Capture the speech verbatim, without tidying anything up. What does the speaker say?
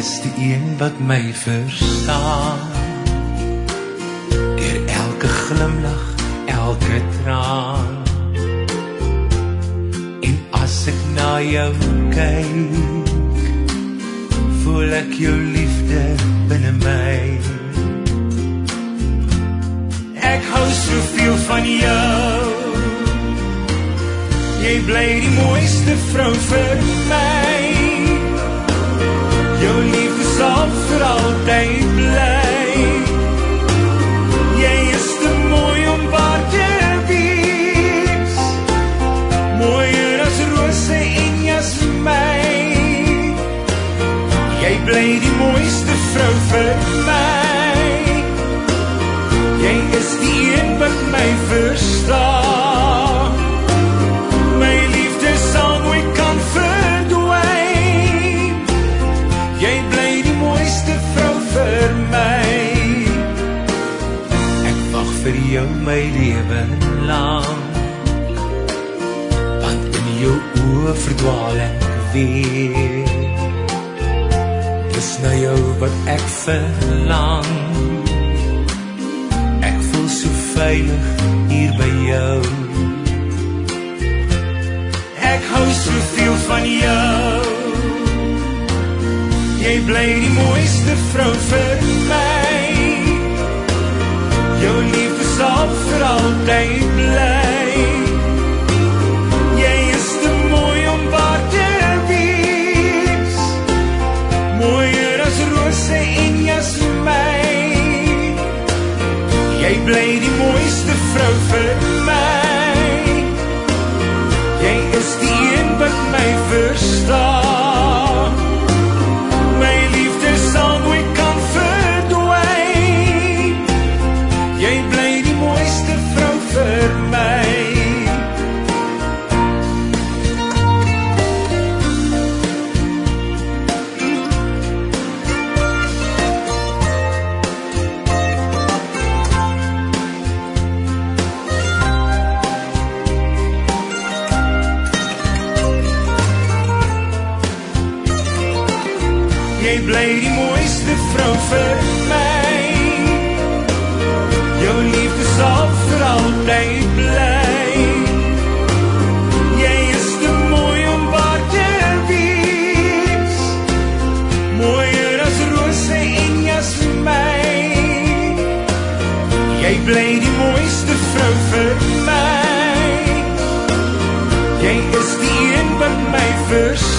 is die een wat my verstaan. Deur elke glimlach, elke traan. En as ek na jou kyk, voel ek jou liefde binne my. Ek hou soveel van jou, jy bly die mooiste vrou vir my. Jou liefde sal vir altyd bly. Jy is te mooi om waar te wees, mooier as rose en jasmijn. Jy bly die mooiste vrou vir my. Jy is die een wat my verstaan. My liefde sal nooit kan verdwyn. Jy bly die mooiste vrou vir my. Ek wag vir jou my lewe lang, want in jou oë verdwaal ek weer. Dis na jou wat ek verlang. Ek voel so veilig hier by jou. Ek hou soveel van jou, jy bly die mooiste vrou vir my. Jou liefde sal vir altyd bly. Jy is te mooi om waar te wees, mooier as rose en jasmijn. Jy bly die mooiste vrou vir my. Jy is die een wat my verstaan. My liefde sal nooit kan verdwyn. Jy bly die mooiste vrou vir my. Jy bly die mooiste vrou vir my. Jou liefde sal vir altyd bly. Jy is te mooi om waar te wees, mooier as rose en jasmijn. Jy bly die mooiste vrou vir my. Jy is die een wat my verstaan.